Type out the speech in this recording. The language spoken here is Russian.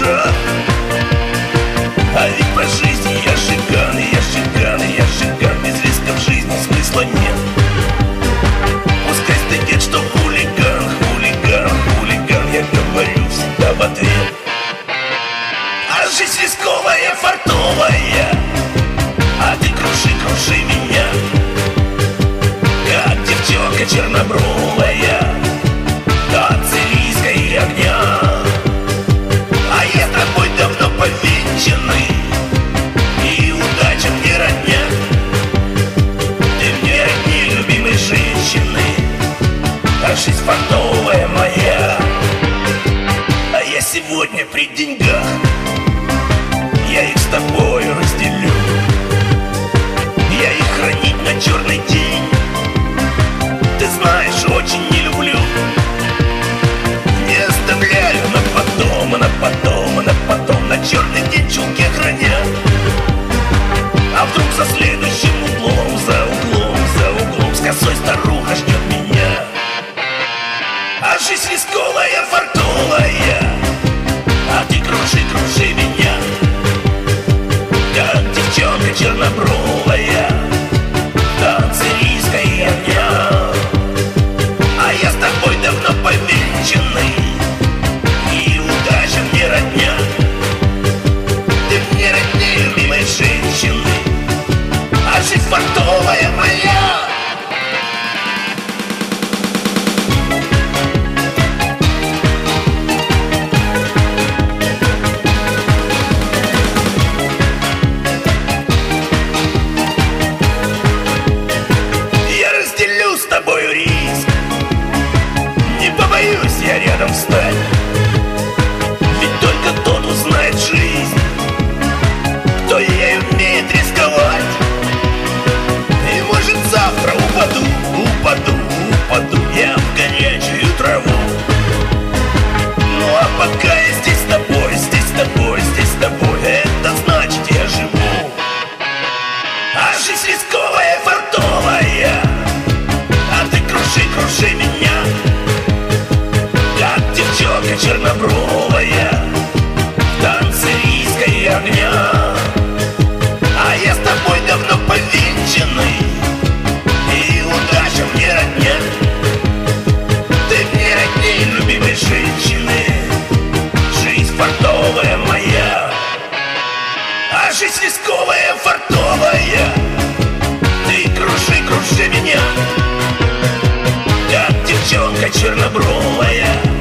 душа. А ведь по жизни я шикан, я шикан, я шикан. Без риска в жизни смысла нет. Пускай стыдит, что хулиган, хулиган, хулиган. Я говорю всегда в ответ. А жизнь рисковая, фартовая, а ты круши, круши меня, как девчонка чернобровая, танцы риска и огня. А я с тобой давно повенчанный, и удача мне родня. Ты мне родней любимой женщины, а жизнь фартовая моя. А я сегодня при деньгах, я их с тобой разделю. Я их хранить на черный день, ты знаешь, очень не люблю. Не оставляю на потом, на потом, на потом. На черный день чулки храня. А вдруг за следующим углом, за углом, за углом, с косой старуха ждет меня. А жизнь рисковая, фартовая, а ты кружи, кружи меня, как девчонка чернобровая, танцы риска и огня. А я с тобой давно повенчанный, и удача мне родня. Ты мне родней любимой женщины, а жизнь фартовая моя. С тобою риск, не побоюсь я рядом встать. Ведь только тот узнает жизнь, кто ей умеет рисковать. И может завтра упаду, упаду, упаду я в горячую траву. Ну а пока я здесь с тобой, здесь с тобой, здесь с тобой, это значит я живу. А жизнь рисковая, фартовая, круши, круши меня, как девчонка чернобровая, танцы риска и огня. А я с тобой давно повенчанный, и удача мне родня. Ты мне родней любимой женщины, жизнь фартовая моя. А жизнь рисковая, фартовая, ты круши, круши меня, как девчонка чернобровая,